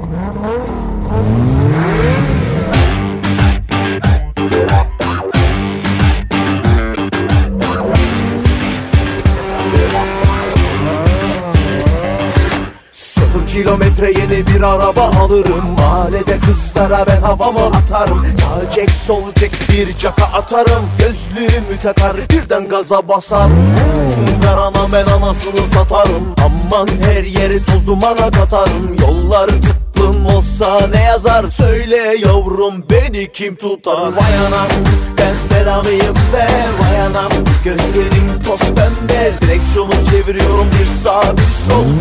Kilometre yeni bir araba alırım. Mahallede kızlara ben havamı atarım. Sağ cek sol cek bir caka atarım. Gözlüğümü takar birden gaza basarım. Ver ana ben anasını satarım. Aman her yeri toz dumana katarım. Yollar tıklım olsa ne yazar? Söyle yavrum beni kim tutar? Vay anam ben belamıyım be. Vay anam gözlerim toz pembe. Direksiyonu çeviriyorum bir sağ bir sol.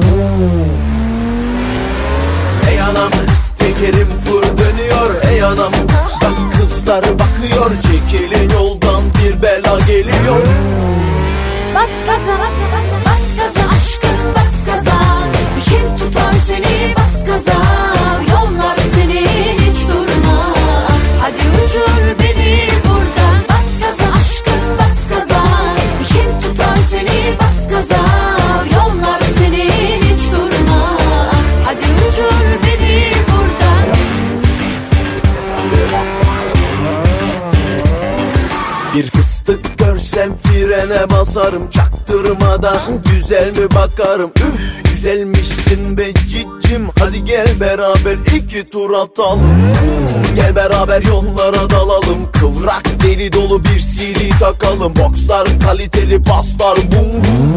Ey anam tekerim fır dönüyor. Ey anam bak kızlar bakıyor. Çekilin yoldan bir bela geliyor. Bas gaza bas gaza bas gaza aşkım bas gaza. Kim tutar seni bas gaza. Yollar senin hiç durma. Hadi uçur beni buradan. Bas gaza aşkım bas gaza. Kim tutar seni bas gaza. Yollar senin hiç durma. Hadi uçur beni buradan. Bir fıstık görsem frene basarım. Çaktırmadan güzel mi bakarım. Üf güzelmişsin be cicim. Hadi gel beraber iki tur atalım. Gel beraber yollara dalalım. Kıvrak deli dolu bir CD takalım. Boxlar kaliteli baslar bum bum.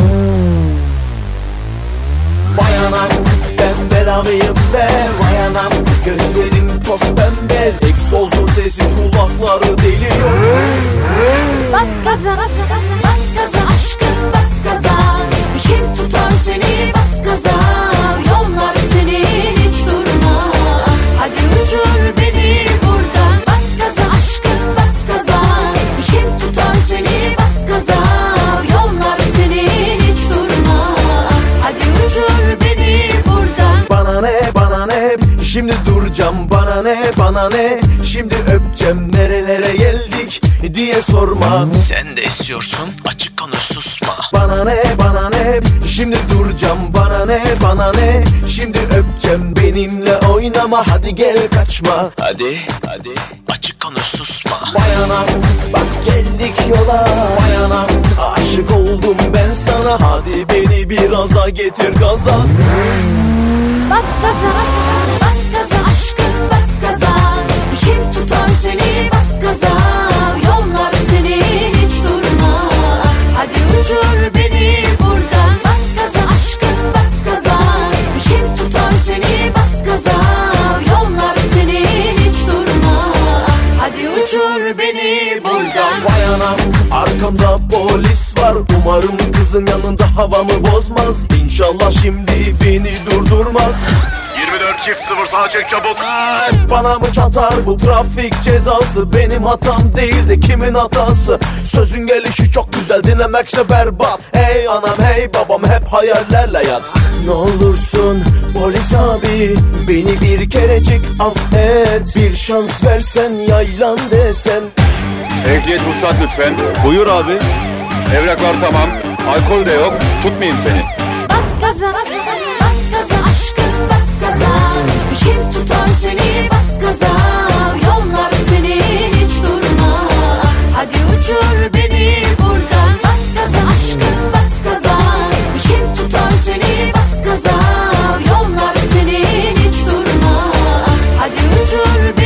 Vay anam ben belamıyım be. Vay anam gözlerim toz pembe. Egzozun sesi kulakları deliyor. Bas gaza bas gaza bas gaza aşkım bas gaza. Kim tutar seni bas gaza. Yollar senin hiç durma. Hadi uçur beni buradan. Bas gaza aşkım bas gaza. Kim tutar seni bas gaza. Yollar senin hiç durma. Hadi uçur beni buradan. Bana ne bana ne şimdi duracağım. Bana ne bana ne şimdi öpeceğim. Nerelere geldik diye sorma. Sen de istiyorsun açık konuş susma. Bana ne bana ne şimdi duracağım. Bana ne bana ne şimdi öpeceğim. Benimle oynama hadi gel kaçma. Hadi açık konuş susma. Vay anam bak geldik yola. Vay anam aşık oldum ben sana. Hadi beni biraz daha getir gaza. Bas gaza bas gaza bas gaza aşkım bas gaza. Kim tutar seni bas gaza. Yollar senin hiç durma. Hadi uçur beni buradan. Bas gaza aşkım bas gaza. Kim tutar seni bas gaza. Yollar senin hiç durma. Hadi uçur beni buradan. Vay anam arkamda polis var. Umarım kızın yanında havamı bozmaz. İnşallah şimdi beni durdurmaz. 24-0 sağa çek çabuk. Bana mı çatar bu trafik cezası? Benim hatam değil de kimin hatası? Sözün gelişi çok güzel dinlemekse berbat. Hey anam hey babam hep hayallerle yat. Ne olursun polis abi beni bir kerecik affet. Bir şans versen yaylan desen. Ehliyet ruhsat lütfen. Buyur abi. Evraklar tamam. Alkol de yok. Tutmayayım seni. Bas gaza bas gaza bas gaza aşkım bas gaza. Kim tutar seni bas gaza. Yollar senin hiç durma. Hadi uçur beni buradan. Bas gaza aşkım bas gaza. Kim tutar seni bas gaza. Yollar senin hiç durma. Hadi uçur beni.